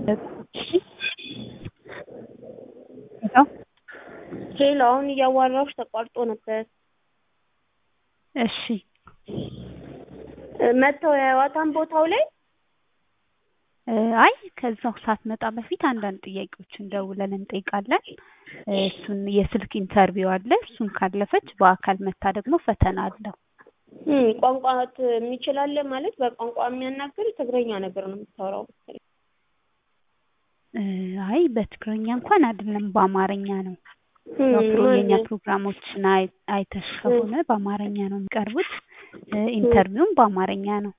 ሄሎ አሁን እያዋራሁሽ ተቋርጦ ነበር። እሺ መተው ያዋታን ቦታው ላይ አይ ከዛው ሳትመጣ በፊት አንዳንድ ጥያቄዎችን ደውለን እንጠይቃለን። እሱን የስልክ ኢንተርቪው አለ። እሱን ካለፈች በአካል መታ ደግሞ ፈተና አለው። ቋንቋት የሚችላል ማለት በቋንቋ የሚያናግር ትግረኛ ነገር ነው የምታወራው? አይ በትግረኛ እንኳን አይደለም በአማርኛ ነው። የኛ ፕሮግራሞችን አይተሽ ከሆነ በአማርኛ ነው የሚቀርቡት። ኢንተርቪውም በአማርኛ ነው።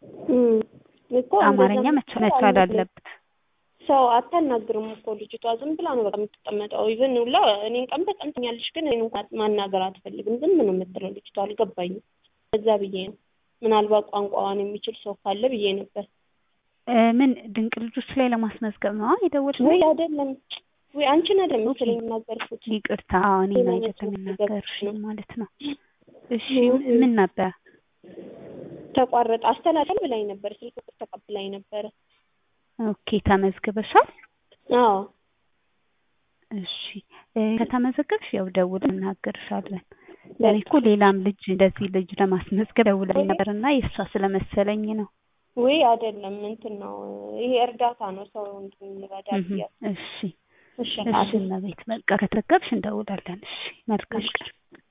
አማርኛ መቻል አለበት። ሰው አታናግርም እኮ ልጅቷ ዝም ብላ ነው በቃ የምትቀመጠው። ኢቭን ሁላ እኔን ቀን በቀን ትኛለሽ ግን እኔን እንኳን ማናገር አትፈልግም። ዝም ነው የምትለው ልጅቷ። አልገባኝም። በዛ ብዬ ነው ምናልባት ቋንቋዋን የሚችል ሰው ካለ ብዬ ነበር። ምን ድንቅ ልጆች ላይ ለማስመዝገብ ነው የደወልሽው? ወይ አይደለም ወይ አንቺን አይደለም ስለምናገርኩት። ይቅርታ እኔ ነው የተናገርሽ ማለት ነው። እሺ ምን ነበር? ተቋረጠ። አስተላልፈን ብላኝ ነበር። ስልክ ቁጥር ተቀብላኝ ነበር። ኦኬ ተመዝግበሻል? አዎ እሺ ከተመዘገብሽ ያው ደውለን እናገርሻለን። እኔ እኮ ሌላም ልጅ እንደዚህ ልጅ ለማስመዝገብ ደውለን ነበርና የእሷ ስለመሰለኝ ነው። ወይ አይደለም እንትን ነው ይሄ እርዳታ ነው ሰው እንድንረዳ ብዬ። እሺ እሺ ቤት በቃ ከተዘገብሽ እንደውላለን። እሺ መልካም ቀን።